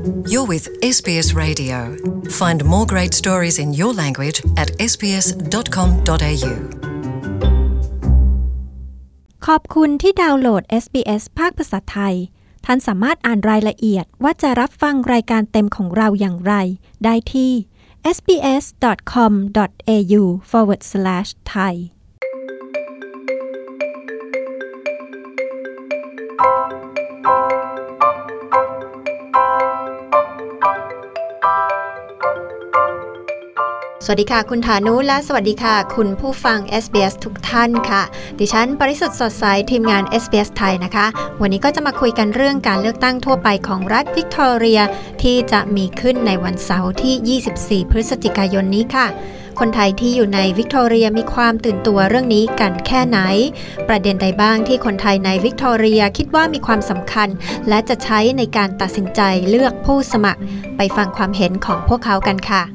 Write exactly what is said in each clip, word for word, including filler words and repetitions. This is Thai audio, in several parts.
You're with เอส บี เอส Radio. Find more great stories in your language atเอส บี เอส ดอท คอม ดอท เอ ยูขอบคุณที่ดาวน์โหลด เอส บี เอส ภาคภาษาไทยท่านสามารถอ่านรายละเอียดว่าจะรับฟังรายการเต็มของเราอย่างไรได้ที่ เอส บี เอส ดอท คอม ดอท เอ ยู forward slash thaiสวัสดีค่ะคุณฐานุและสวัสดีค่ะคุณผู้ฟัง เอส บี เอส ทุกท่านค่ะดิฉันปริสุทธิ์สดใสทีมงาน เอส บี เอส ไทยนะคะวันนี้ก็จะมาคุยกันเรื่องการเลือกตั้งทั่วไปของรัฐวิกตอเรียที่จะมีขึ้นในวันเสาร์ที่ยี่สิบสี่พฤศจิกายนนี้ค่ะคนไทยที่อยู่ในวิกตอเรียมีความตื่นตัวเรื่องนี้กันแค่ไหนประเด็นใดบ้างที่คนไทยในวิกตอเรียคิดว่ามีความสำคัญและจะใช้ในการตัดสินใจเลือกผู้สมัครไปฟังความเห็นของพวกเขากันค่ะ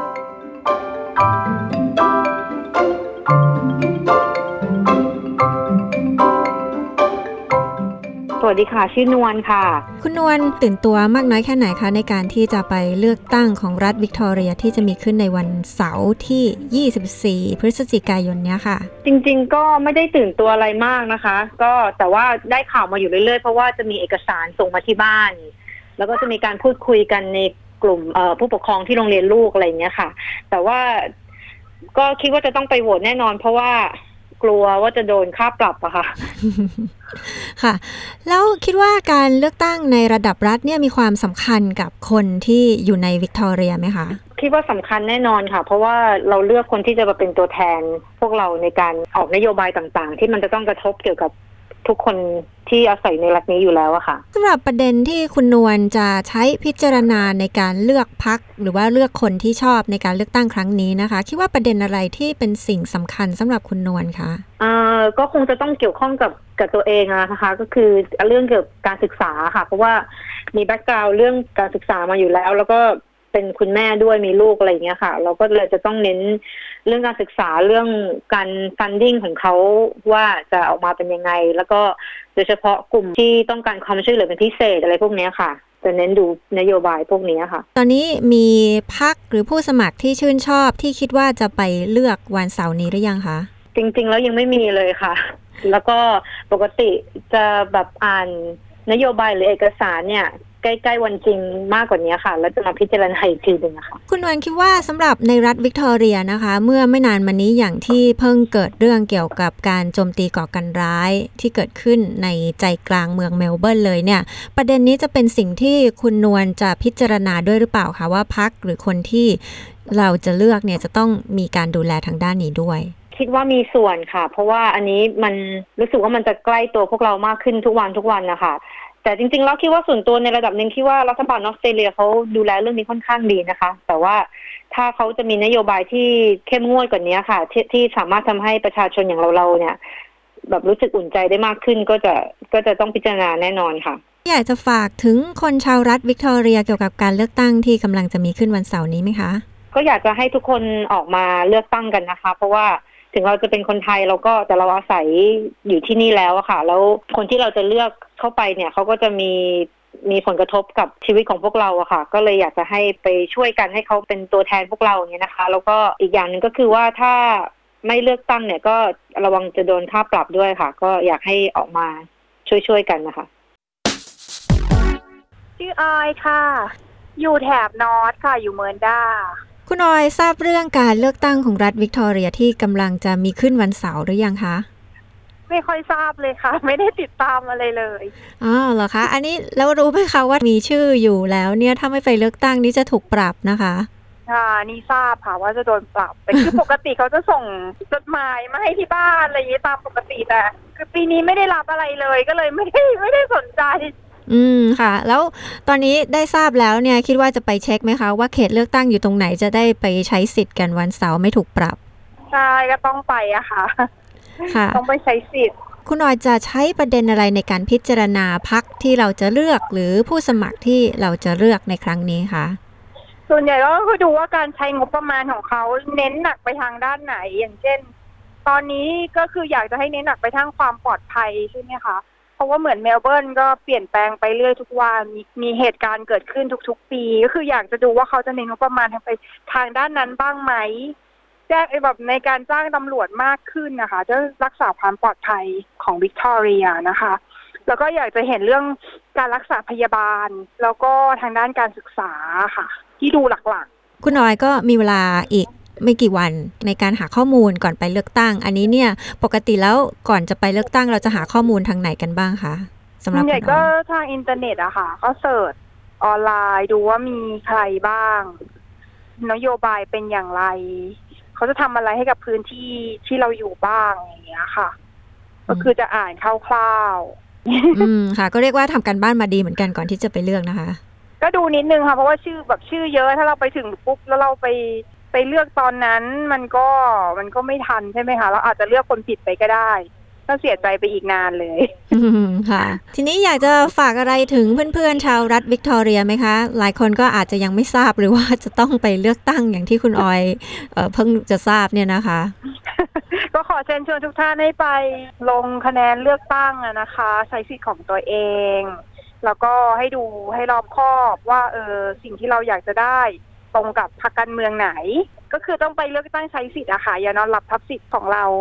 สวัสดีค่ะชื่อนวลค่ะคุณนวลตื่นตัวมากน้อยแค่ไหนคะในการที่จะไปเลือกตั้งของรัฐวิกตอเรียที่จะมีขึ้นในวันเสาร์ที่ยี่สิบสี่พฤศจิกายนเนี้ยค่ะจริงๆก็ไม่ได้ตื่นตัวอะไรมากนะคะก็แต่ว่าได้ข่าวมาอยู่เรื่อยๆเพราะว่าจะมีเอกสารส่งมาที่บ้านแล้วก็จะมีการพูดคุยกันในกลุ่มเอ่อผู้ปกครองที่โรงเรียนลูกอะไรอย่างเงี้ยค่ะแต่ว่าก็คิดว่าจะต้องไปโหวตแน่นอนเพราะว่ากลัวว่าจะโดนค่าปรับอะค่ะค่ะแล้วคิดว่าการเลือกตั้งในระดับรัฐเนี่ยมีความสำคัญกับคนที่อยู่ในวิกตอเรียไหมคะคิดว่าสำคัญแน่นอนค่ะเพราะว่าเราเลือกคนที่จะมาเป็นตัวแทนพวกเราในการออกนโยบายต่างๆที่มันจะต้องกระทบเกี่ยวกับทุกคนที่อาศัยในรัฐนี้อยู่แล้วอะค่ะสำหรับประเด็นที่คุณนวลจะใช้พิจารณาในการเลือกพรรคหรือว่าเลือกคนที่ชอบในการเลือกตั้งครั้งนี้นะคะคิดว่าประเด็นอะไรที่เป็นสิ่งสำคัญสำหรับคุณนวลคะเอ่อก็คงจะต้องเกี่ยวข้องกับกับตัวเองนะคะก็คือเรื่องเกี่ยวกับการศึกษาค่ะเพราะว่ามีแบ็คกราวด์เรื่องการศึกษามาอยู่แล้วแล้วก็เป็นคุณแม่ด้วยมีลูกอะไรอย่างเงี้ยค่ะเราก็เลยจะต้องเน้นเรื่องการศึกษาเรื่องการฟันดิ้งของเขาว่าจะออกมาเป็นยังไงแล้วก็โดยเฉพาะกลุ่มที่ต้องการความช่วยเหลือเป็นพิเศษอะไรพวกนี้ค่ะจะเน้นดูนโยบายพวกนี้ค่ะตอนนี้มีพรรคหรือผู้สมัครที่ชื่นชอบที่คิดว่าจะไปเลือกวันเสาร์นี้หรือยังคะจริงๆแล้วยังไม่มีเลยค่ะแล้วก็ปกติจะแบบอ่านนโยบายหรือเอกสารเนี่ยใกล้ๆวันจริงมากกว่านี้ค่ะแล้วจะมาพิจารณาอีกทีนึงนะคะคุณนวลคิดว่าสำหรับในรัฐวิกตอเรียนะคะเมื่อไม่นานมานี้อย่างที่เพิ่งเกิดเรื่องเกี่ยวกับการโจมตีก่อการร้ายที่เกิดขึ้นในใจกลางเมืองเมลเบิร์นเลยเนี่ยประเด็นนี้จะเป็นสิ่งที่คุณนวลจะพิจารณาด้วยหรือเปล่าคะว่าพรรคหรือคนที่เราจะเลือกเนี่ยจะต้องมีการดูแลทางด้านนี้ด้วยคิดว่ามีส่วนค่ะเพราะว่าอันนี้มันรู้สึกว่ามันจะใกล้ตัวพวกเรามากขึ้นทุกวันทุกวันนะคะแต่จริงๆแล้วคิดว่าส่วนตัวในระดับนึงคิดว่ารัฐบาลออสเตรเลียเขาดูแลเรื่องนี้ค่อนข้างดีนะคะแต่ว่าถ้าเขาจะมีนโยบายที่เข้มงวดกว่านี้ค่ะที่ที่สามารถทำให้ประชาชนอย่างเราๆเนี่ยแบบรู้สึกอุ่นใจได้มากขึ้นก็จะก็จะต้องพิจารณาแน่นอนค่ะอยากจะฝากถึงคนชาวรัฐวิกตอเรียเกี่ยวกับการเลือกตั้งที่กำลังจะมีขึ้นวันเสาร์นี้ไหมคะก็อยากจะให้ทุกคนออกมาเลือกตั้งกันนะคะเพราะว่าถึงเราจะเป็นคนไทยเราก็แต่เราอาศัยอยู่ที่นี่แล้วอะค่ะแล้วคนที่เราจะเลือกเข้าไปเนี่ยเขาก็จะมีมีผลกระทบกับชีวิตของพวกเราอะค่ะก็เลยอยากจะให้ไปช่วยกันให้เขาเป็นตัวแทนพวกเราอย่างเงี้ยนะคะแล้วก็อีกอย่างนึงก็คือว่าถ้าไม่เลือกตั้งเนี่ยก็ระวังจะโดนค่าปรับด้วยค่ะก็อยากให้ออกมาช่วยๆกันนะคะชื่อออยค่ะอยู่แถบนอร์ทค่ะอยู่เมิร์นดาคุณออยทราบเรื่องการเลือกตั้งของรัฐวิกตอเรียที่กำลังจะมีขึ้นวันเสาร์หรือยังคะไม่ค่อยทราบเลยค่ะไม่ได้ติดตามอะไรเลยอ๋อเหรอคะอันนี้แล้วรู้ไหมคะว่ามีชื่ออยู่แล้วเนี่ยถ้าไม่ไปเลือกตั้งนี่จะถูกปรับนะคะค่ะนี่ทราบค่ะว่าจะโดนปรับแต่คือปกติเขาจะส่งจดหมายมาให้ที่บ้านอะไรอย่างนี้ตามปกติแต่คือปีนี้ไม่ได้รับอะไรเลยก็เลยไม่ได้ไม่ได้สนใจอืมค่ะแล้วตอนนี้ได้ทราบแล้วเนี่ยคิดว่าจะไปเช็คไหมคะว่าเขตเลือกตั้งอยู่ตรงไหนจะได้ไปใช้สิทธิ์กันวันเสาร์ไม่ถูกปรับใช่ก็ต้องไปอะค่ะค่ะต้องไปใช้สิทธิ์คุณออยจะใช้ประเด็นอะไรในการพิจารณาพรรคที่เราจะเลือกหรือผู้สมัครที่เราจะเลือกในครั้งนี้คะส่วนใหญ่ก็คือดูว่าการใช้งบประมาณของเขาเน้นหนักไปทางด้านไหนอย่างเช่นตอนนี้ก็คืออยากจะให้เน้นหนักไปทางความปลอดภัยใช่ไหมคะเพราะว่าเหมือนเมลเบิร์นก็เปลี่ยนแปลงไปเรื่อยทุกวันมีมีเหตุการณ์เกิดขึ้นทุกๆปีก็คืออยากจะดูว่าเขาจะเน้นงบประมาณทางไปทางด้านนั้นบ้างไหมแจ้งแบบในการจ้างตำรวจมากขึ้นนะคะจะรักษาความปลอดภัยของวิกตอเรียนะคะแล้วก็อยากจะเห็นเรื่องการรักษาพยาบาลแล้วก็ทางด้านการศึกษาค่ะที่ดูหลักๆคุณออยก็มีเวลาอีกไม่กี่วันในการหาข้อมูลก่อนไปเลือกตั้งอันนี้เนี่ยปกติแล้วก่อนจะไปเลือกตั้งเราจะหาข้อมูลทางไหนกันบ้างคะสำหรับคุณออยใหญ่ก็ทางอินเทอร์เน็ตอะค่ะก็เสิร์ชออนไลน์ดูว่ามีใครบ้างนโยบายเป็นอย่างไรเขาจะทำอะไรให้กับพื้นที่ที่เราอยู่บ้างอย่างเงี้ยค่ะก็คือจะอ่านคร่าวๆอืมค่ะก็เรียกว่าทำการบ้านมาดีเหมือนกันก่อนที่จะไปเลือกนะคะก็ดูนิดนึงค่ะเพราะว่าชื่อแบบชื่อเยอะถ้าเราไปถึงปุ๊บแล้วเราไปไปเลือกตอนนั้นมันก็มันก็ไม่ทันใช่ไหมคะเราอาจจะเลือกคนผิดไปก็ได้ก็เสียใจไปอีกนานเลยค่ะทีนี้อยากจะฝากอะไรถึงเพื่อนๆชาวรัฐวิกตอเรียไหมคะหลายคนก็อาจจะยังไม่ทราบหรือว่าจะต้องไปเลือกตั้งอย่างที่คุณออยเอ่อเพิ่งจะทราบเนี่ยนะคะก็ขอเชิญชวนทุกท่านให้ไปลงคะแนนเลือกตั้งนะคะใช้สิทธิ์ของตัวเองแล้วก็ให้ดูให้รอบคอบว่าเออสิ่งที่เราอยากจะได้ตรงกับพรรคการเมืองไหนก็คือต้องไปเลือกตั้งใช้สิทธิ์อะค่ะอย่านอนหลับทับสิทธิ์ของเรา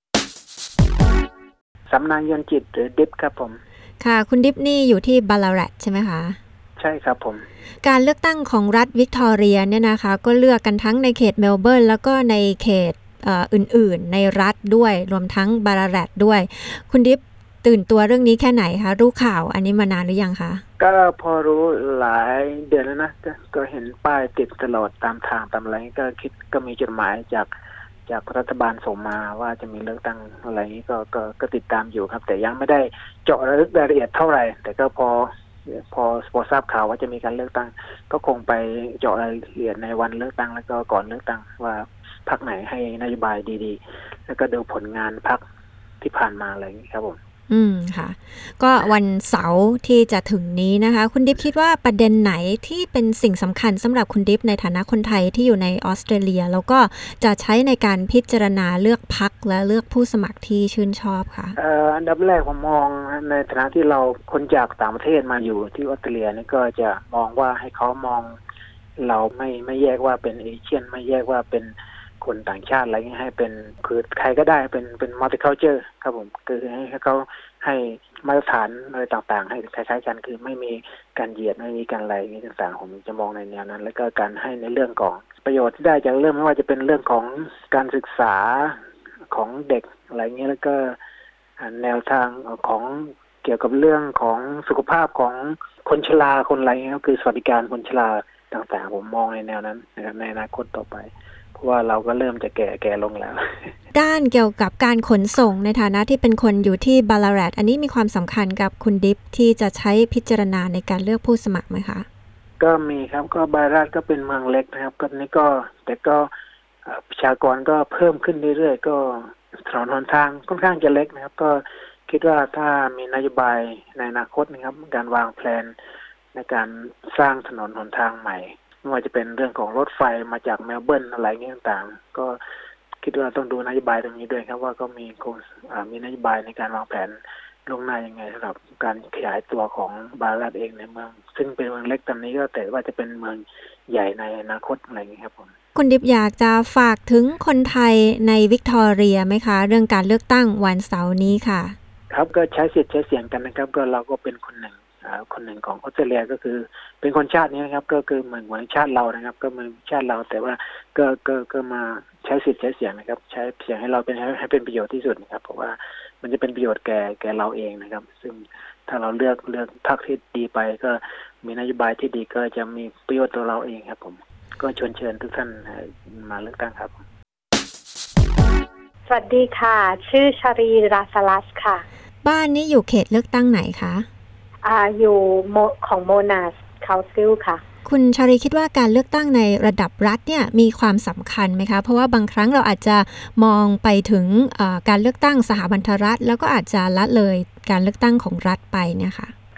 สำนานยนจิตหรือดิฟครับผมค่ะคุณดิฟนี่อยู่ที่บาลารัตใช่ไหมคะใช่ครับผมการเลือกตั้งของรัฐวิกตอเรียเนี่ยนะคะก็เลือกกันทั้งในเขตเมลเบิร์นแล้วก็ในเขตเอ่ออื่นๆในรัฐด้วยรวมทั้งบาลารัตด้วยคุณดิฟตื่นตัวเรื่องนี้แค่ไหนคะรู้ข่าวอันนี้มานานหรือยังคะก็พอรู้หลายเดือนแล้วนะก็เห็นป้ายติดตลอดตามทางตามอะไรก็คิดก็มีจดหมายจากจากรัฐบาลส่งมาว่าจะมีเลือกตั้งอะไรนี้ก็ก็ก็ติดตามอยู่ครับแต่ยังไม่ได้เจาะรายละเอียดเท่าไหร่แต่ก็พอพอพอทราบข่าวว่าจะมีการเลือกตั้งก็คงไปเจาะรายละเอียดในวันเลือกตั้งแล้วก็ก่อนเลือกตั้งว่าพรรคไหนให้นโยบายดีๆแล้วก็ดูผลงานพรรคที่ผ่านมาอะไรอย่างนี้ครับผมอืมค่ะก็วันเสาร์ที่จะถึงนี้นะคะคุณดิฟคิดว่าประเด็นไหนที่เป็นสิ่งสำคัญสำหรับคุณดิฟในฐานะคนไทยที่อยู่ในออสเตรเลียแล้วก็จะใช้ในการพิจารณาเลือกพรรคและเลือกผู้สมัครที่ชื่นชอบค่ะเอ่ออันดับแรกผมมองในฐานะที่เราคนจากต่างประเทศมาอยู่ที่ออสเตรเลียนี่ก็จะมองว่าให้เขามองเราไม่ไม่แยกว่าเป็นเอเชียนไม่แยกว่าเป็นคนต่างชาติอะไรเงี้ยให้เป็นคือใครก็ได้เป็นเป็น multicultural ครับผมคือให้เขาให้มาตรฐานอะไรต่างๆให้คล้ายๆกันคือไม่มีการเหยียดไม่มีการอะไรนี้ต่างๆผมจะมองในแนวนั้นแล้วก็การให้ในเรื่องของประโยชน์ที่ได้จากเรื่องไม่ว่าจะเป็นเรื่องของการศึกษาของเด็กอะไรเงี้ยแล้วก็แนวทางของเกี่ยวกับเรื่องของสุขภาพของคนชราคนอะไรเงี้ยก็คือสวัสดิการคนชราต่างๆผมมองในแนวนั้นนะครับในอนาคตต่อไปเพราะว่าเราก็เริ่มจะแก่แก่ลงแล้วด้านเกี่ยวกับการขนส่งในฐานะที่เป็นคนอยู่ที่บาลารัตอันนี้มีความสำคัญกับคุณดิฟที่จะใช้พิจารณาในการเลือกผู้สมัครไหมคะก็มีครับก็บาลารัตก็เป็นเมืองเล็กนะครับก็นี่ก็แต่ก็ประชากรก็เพิ่มขึ้นเรื่อยๆก็ถนนหนทางค่อนข้างจะเล็กนะครับก็คิดว่าถ้ามีนโยบายในอนาคตนะครับการวางแผนในการสร้างถนนหนทางใหม่ไม่ว่าจะเป็นเรื่องของรถไฟมาจากเมลเบิร์นอะไรเงี้ยต่างๆก็คิดว่าต้องดูนโยบายตรงนี้ด้วยครับว่าก็มีมีนโยบายในการวางแผนล่วงหน้ายังไงสำหรับการขยายตัวของบาลารัตเองในเมืองซึ่งเป็นเมืองเล็กตอนนี้ก็แต่ว่าจะเป็นเมืองใหญ่ในอนาคตอะไรเงี้ยครับผมคุณดิฟอยากจะฝากถึงคนไทยในวิกตอเรียไหมคะเรื่องการเลือกตั้งวันเสาร์นี้ค่ะครับก็ใช้สิทธิ์ใช้เสียงกันนะครับก็เราก็เป็นคนหนึ่งคนหนึ่งของออสเตรเลียก็คือเป็นคนชาตินี้นะครับก็คือเหมือนเหมือนชาติเรานะครับก็เหมือนชาติเราแต่ว่าก็ก็ก็มาใช้สิทธิ์ใช้เสียงนะครับใช้เสียงให้เราเป็นให้ให้เป็นประโยชน์ที่สุดนะครับเพราะว่ามันจะเป็นประโยชน์แก่แก่เราเองนะครับซึ่งถ้าเราเลือกเลือกพรรคที่ดีไปก็มีนโยบายที่ดีก็จะมีประโยชน์ต่อเราเองครับผมก็ชวนเชิญทุกท่านมาเลือกตั้งครับสวัสดีค่ะชื่อชารีราสลัสค่ะบ้านนี้อยู่เขตเลือกตั้งไหนคะอ่าอยู่ของโมนาสคาวซิลค่ะคุณชารีคิดว่าการเลือกตั้งในระดับรัฐเนี่ยมีความสำคัญไหมคะเพราะว่าบางครั้งเราอาจจะมองไปถึงการเลือกตั้งสหพันธรัฐแล้วก็อาจจะละเลยการเลือกตั้งของรัฐไปเนี่ยค่ะค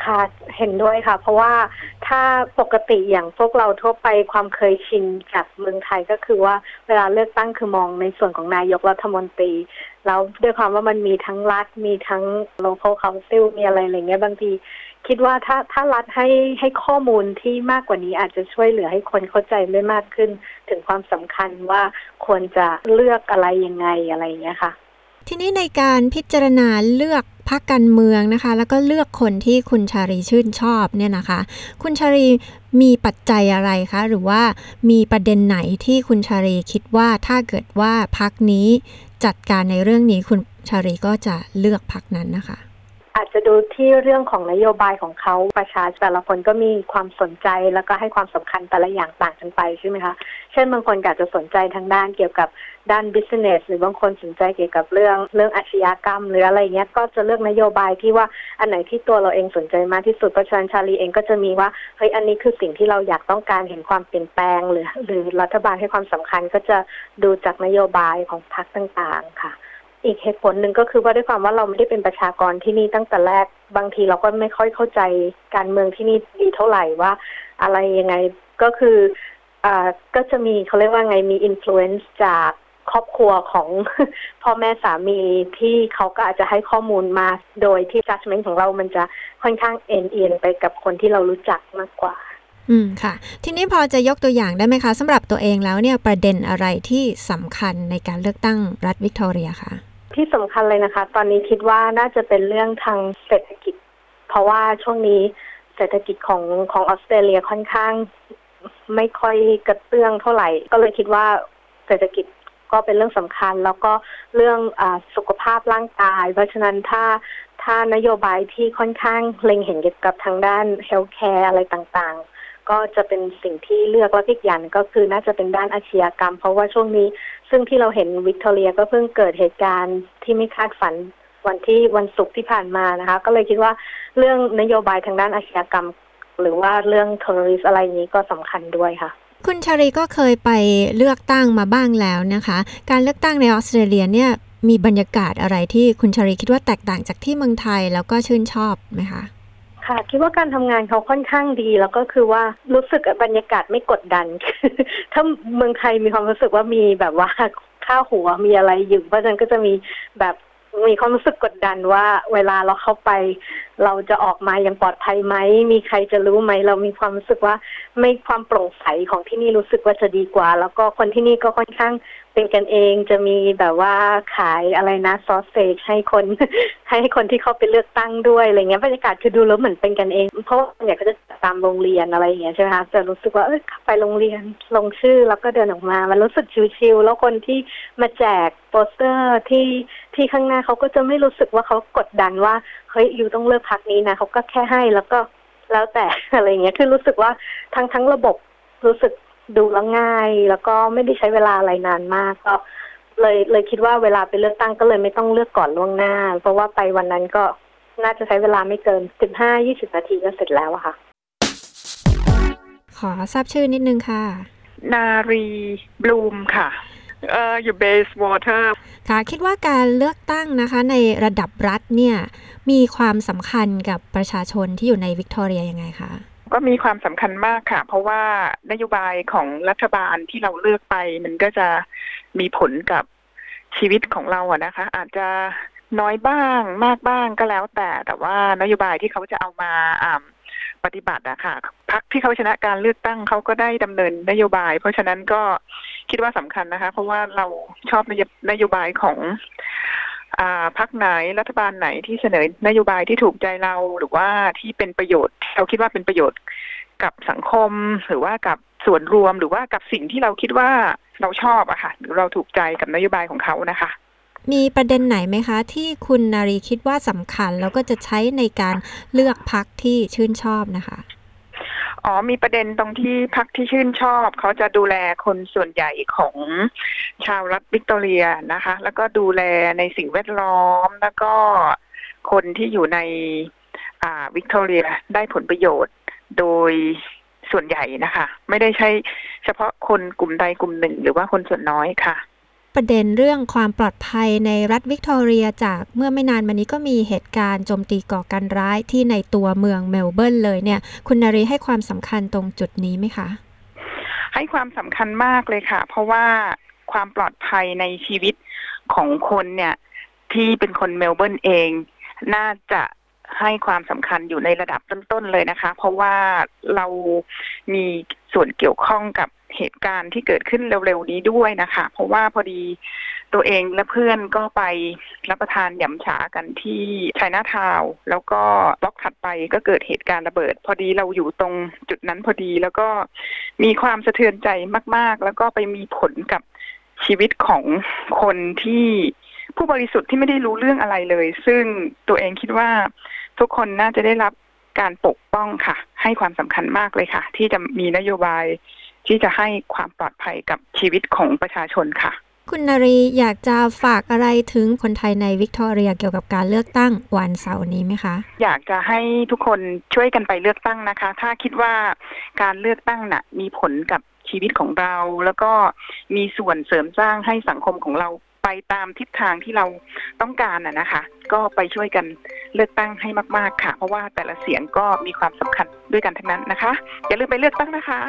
ค่ะเห็นด้วยค่ะเพราะว่าถ้าปกติอย่างพวกเราทั่วไปความเคยชินจากเมืองไทยก็คือว่าเวลาเลือกตั้งคือมองในส่วนของนายกรัฐมนตรีแล้วด้วยความว่ามันมีทั้งรัฐมีทั้ง local council มีอะไรอะไรเงี้ยบางทีคิดว่าถ้าถ้ารัฐให้ให้ข้อมูลที่มากกว่านี้อาจจะช่วยเหลือให้คนเข้าใจได้มากขึ้นถึงความสำคัญว่าควรจะเลือกอะไรยังไงอะไรอย่างเงี้ยค่ะทีนี้ในการพิจารณาเลือกพรรคการเมืองนะคะแล้วก็เลือกคนที่คุณชาลีชื่นชอบเนี่ยนะคะคุณชาลีมีปัจจัยอะไรคะหรือว่ามีประเด็นไหนที่คุณชาลีคิดว่าถ้าเกิดว่าพรรคนี้จัดการในเรื่องนี้คุณชาลีก็จะเลือกพรรคนั้นนะคะอาจจะดูที่เรื่องของนโยบายของเขาประชาชนแต่ละคนก็มีความสนใจแล้วก็ให้ความสำคัญแต่ละอย่างต่างกันไปใช่ไหมคะเช่นบางคนอาจจะสนใจทางด้านเกี่ยวกับด้าน business หรือบางคนสนใจเกี่ยวกับเรื่องเรื่องอาชญากรรมหรืออะไรเงี้ยก็จะเลือกนโยบายที่ว่าอันไหนที่ตัวเราเองสนใจมากที่สุดเพราะฉะนั้นชาลีเองก็จะมีว่าเฮ้ยอันนี้คือสิ่งที่เราอยากต้องการเห็นความเปลี่ยนแปลงหรือหรือรัฐบาลให้ความสำคัญก็จะดูจากนโยบายของพรรคต่างๆค่ะอีกเหตุผลหนึ่งก็คือว่าด้วยความว่าเราไม่ได้เป็นประชากรที่นี่ตั้งแต่แรกบางทีเราก็ไม่ค่อยเข้าใจการเมืองที่นี่ดีเท่าไหร่ว่าอะไรยังไงก็คืออ่าก็จะมีเขาเรียกว่าไงมี influence จากครอบครัวของ พ่อแม่สามีที่เขาก็อาจจะให้ข้อมูลมาโดยที่ judgment ของเรามันจะค่อนข้างเอ็นเอียงไปกับคนที่เรารู้จักมากกว่าอืมค่ะทีนี้พอจะยกตัวอย่างได้ไหมคะสำหรับตัวเองแล้วเนี่ยประเด็นอะไรที่สำคัญในการเลือกตั้งรัฐวิกตอเรียคะที่สำคัญเลยนะคะตอนนี้คิดว่าน่าจะเป็นเรื่องทางเศรษฐกิจเพราะว่าช่วงนี้เศรษฐกิจของของออสเตรเลียค่อนข้างไม่ค่อยกระเตื้องเท่าไหร่ก็เลยคิดว่าเศรษฐกิจก็เป็นเรื่องสำคัญแล้วก็เรื่องอ่าสุขภาพร่างกายเพราะฉะนั้นถ้าถ้านโยบายที่ค่อนข้างเล็งเห็นเกี่ยวกับทางด้าน healthcare อะไรต่างๆก็จะเป็นสิ่งที่เลือกแล้วอีกอย่างก็คือน่าจะเป็นด้านอาชญากรรมเพราะว่าช่วงนี้ซึ่งที่เราเห็นวิกตอเรียก็เพิ่งเกิดเหตุการณ์ที่ไม่คาดฝันวันที่วันศุกร์ที่ผ่านมานะคะก็เลยคิดว่าเรื่องนโยบายทางด้านอาชญากรรมหรือว่าเรื่อง terrorist อะไรนี้ก็สำคัญด้วยค่ะคุณชาลีก็เคยไปเลือกตั้งมาบ้างแล้วนะคะการเลือกตั้งในออสเตรเลียเนี่ยมีบรรยากาศอะไรที่คุณชาลีคิดว่าแตกต่างจากที่เมืองไทยแล้วก็ชื่นชอบไหมคะค่ะคิดว่าการทำงานเขาค่อนข้างดีแล้วก็คือว่ารู้สึกบรรยากาศไม่กดดัน ถ้าเมืองไทยมีความรู้สึกว่ามีแบบว่าค่าหัวมีอะไรอยู่เพราะฉะนั้นก็จะมีแบบมีความรู้สึกกดดันว่าเวลาเราเข้าไปเราจะออกมาอย่างปลอดภัยไหมมีใครจะรู้ไหมเรามีความรู้สึกว่าไม่ความโปร่งใสของที่นี่รู้สึกว่าจะดีกว่าแล้วก็คนที่นี่ก็ค่อนข้างเป็นกันเองจะมีแบบว่าขายอะไรนะซอสเซจให้คน ให้คนที่เขาไปเลือกตั้งด้วยอะไรเงี้ยบรรยากาศคือดูแล้วเหมือนเป็นกันเองเพราะว่าเนี่ยเขาจะตามโรงเรียนอะไรอย่างเงี้ยใช่ไหมคะจะรู้สึกว่าเอ้ยไปโรงเรียนลงชื่อแล้วก็เดินออกมามันรู้สึกชิลๆแล้วคนที่มาแจกโปสเตอร์ที่ที่ข้างหน้าเขาก็จะไม่รู้สึกว่าเขากดดันว่าเฮ้ยอยู่ต้องเลือกพรรคนี้นะเขาก็แค่ให้แล้วก็แล้วแต่อะไรเงี้ยคือรู้สึกว่าทั้งทั้งระบบรู้สึกดูแล้วง่ายแล้วก็ไม่ได้ใช้เวลาอะไรนานมากก็เลยเลยคิดว่าเวลาไปเลือกตั้งก็เลยไม่ต้องเลือกก่อนล่วงหน้าเพราะว่าไปวันนั้นก็น่าจะใช้เวลาไม่เกิน สิบห้าถึงยี่สิบ นาทีก็เสร็จแล้วอะค่ะขอทราบชื่อนิดนึงค่ะนารีบลูมค่ะเอ่ออยู่เบสวอเตอร์ค่ะคิดว่าการเลือกตั้งนะคะในระดับรัฐเนี่ยมีความสำคัญกับประชาชนที่อยู่ในวิกตอเรียยังไงคะก็มีความสำคัญมากค่ะเพราะว่านโยบายของรัฐบาลที่เราเลือกไปมันก็จะมีผลกับชีวิตของเราอะนะคะอาจจะน้อยบ้างมากบ้างก็แล้วแต่แต่ว่านโยบายที่เขาจะเอามาอ่าปฏิบัติอะค่ะพรรคที่เขาชนะการเลือกตั้งเขาก็ได้ดำเนินนโยบายเพราะฉะนั้นก็คิดว่าสำคัญนะคะเพราะว่าเราชอบนโยบายของอ่าพรรคไหนรัฐบาลไหนที่เสนอนโยบายที่ถูกใจเราหรือว่าที่เป็นประโยชน์เราคิดว่าเป็นประโยชน์กับสังคมหรือว่ากับส่วนรวมหรือว่ากับสิ่งที่เราคิดว่าเราชอบอะค่ะหรือเราถูกใจกับนโยบายของเขานะคะมีประเด็นไหนไหมคะที่คุณนารีคิดว่าสำคัญแล้วก็จะใช้ในการเลือกพรรคที่ชื่นชอบนะคะอ๋อมีประเด็นตรงที่พรรคที่ชื่นชอบเขาจะดูแลคนส่วนใหญ่ของชาวรัฐวิกตอเรียนะคะแล้วก็ดูแลในสิ่งแวดล้อมแล้วก็คนที่อยู่ในอ่าวิกตอเรียได้ผลประโยชน์โดยส่วนใหญ่นะคะไม่ได้ใช่เฉพาะคนกลุ่มใดกลุ่มหนึ่งหรือว่าคนส่วนน้อยค่ะประเด็นเรื่องความปลอดภัยในรัฐวิกตอเรียจากเมื่อไม่นานมานี้ก็มีเหตุการณ์โจมตีก่อการร้ายที่ในตัวเมืองเมลเบิร์นเลยเนี่ยคุณนารีให้ความสำคัญตรงจุดนี้ไหมคะให้ความสำคัญมากเลยค่ะเพราะว่าความปลอดภัยในชีวิตของคนเนี่ยที่เป็นคนเมลเบิร์นเองน่าจะให้ความสำคัญอยู่ในระดับต้นๆเลยนะคะเพราะว่าเรามีส่วนเกี่ยวข้องกับเหตุการณ์ที่เกิดขึ้นเร็วๆนี้ด้วยนะคะเพราะว่าพอดีตัวเองและเพื่อนก็ไปรับประทานหยำฉากันที่ไชน่าทาวน์แล้วก็บล็อกถัดไปก็เกิดเหตุการณ์ระเบิดพอดีเราอยู่ตรงจุดนั้นพอดีแล้วก็มีความสะเทือนใจมากๆแล้วก็ไปมีผลกับชีวิตของคนที่ผู้บริสุทธิ์ที่ไม่ได้รู้เรื่องอะไรเลยซึ่งตัวเองคิดว่าทุกคนน่าจะได้รับการปกป้องค่ะให้ความสำคัญมากเลยค่ะที่จะมีนโยบายที่จะให้ความปลอดภัยกับชีวิตของประชาชนค่ะคุณนารีอยากจะฝากอะไรถึงคนไทยในวิกตอเรียเกี่ยวกับการเลือกตั้งวันเสาร์นี้ไหมคะอยากจะให้ทุกคนช่วยกันไปเลือกตั้งนะคะถ้าคิดว่าการเลือกตั้งน่ะมีผลกับชีวิตของเราแล้วก็มีส่วนเสริมสร้างให้สังคมของเราไปตามทิศทางที่เราต้องการน่ะนะคะก็ไปช่วยกันเลือกตั้งให้มากๆค่ะเพราะว่าแต่ละเสียงก็มีความสำคัญด้วยกันทั้งนั้นนะคะอย่าลืมไปเลือกตั้งนะคะ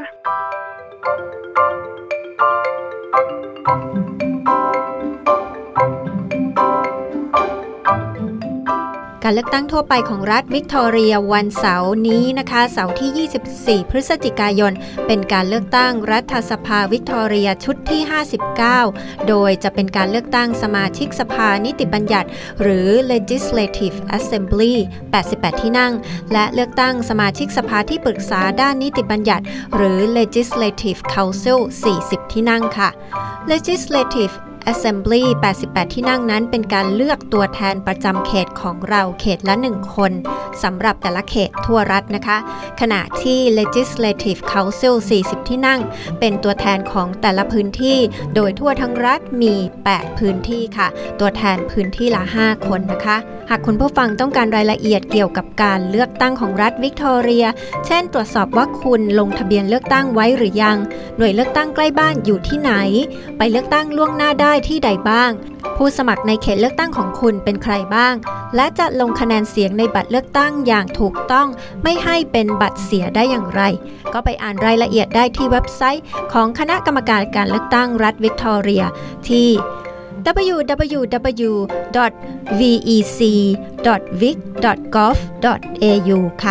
การเลือกตั้งทั่วไปของรัฐวิกตอเรียวันเสาร์นี้นะคะเสาร์ที่ยี่สิบสี่พฤศจิกายนเป็นการเลือกตั้งรัฐสภาวิกตอเรียชุดที่ห้าสิบเก้าโดยจะเป็นการเลือกตั้งสมาชิกสภานิติบัญญัติหรือ Legislative Assembly แปดสิบแปดที่นั่งและเลือกตั้งสมาชิกสภาที่ปรึกษาด้านนิติบัญญัติหรือ Legislative Council สี่สิบที่นั่งค่ะ Legislative Assembly แปดสิบแปดที่นั่งนั้นเป็นการเลือกตัวแทนประจำเขตของเราเขตละหนึ่งคนสำหรับแต่ละเขตทั่วรัฐนะคะขณะที่ Legislative Council สี่สิบที่นั่งเป็นตัวแทนของแต่ละพื้นที่โดยทั่วทั้งรัฐมีแปดพื้นที่ค่ะตัวแทนพื้นที่ละห้าคนนะคะหากคุณผู้ฟังต้องการรายละเอียดเกี่ยวกับการเลือกตั้งของรัฐวิกตอเรียเช่นตรวจสอบว่าคุณลงทะเบียนเลือกตั้งไว้หรือยังหน่วยเลือกตั้งใกล้บ้านอยู่ที่ไหนไปเลือกตั้งล่วงหน้าได้ที่ใดบ้างผู้สมัครในเขตเลือกตั้งของคุณเป็นใครบ้างและจะลงคะแนนเสียงในบัตรเลือกตั้งอย่างถูกต้องไม่ให้เป็นบัตรเสียได้อย่างไรก็ไปอ่านรายละเอียดได้ที่เว็บไซต์ของคณะกรรมการการเลือกตั้งรัฐวิกตอเรียที่ ดับเบิลยู ดับเบิลยู ดับเบิลยู ดอท วี อี ซี ดอท วิก ดอท กอฟ ดอท เอ ยู ค่ะ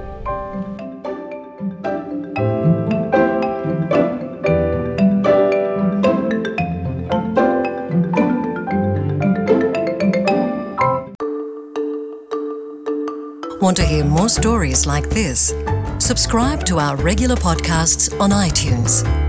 Want to hear more stories like this? Subscribe to our regular podcasts on iTunes.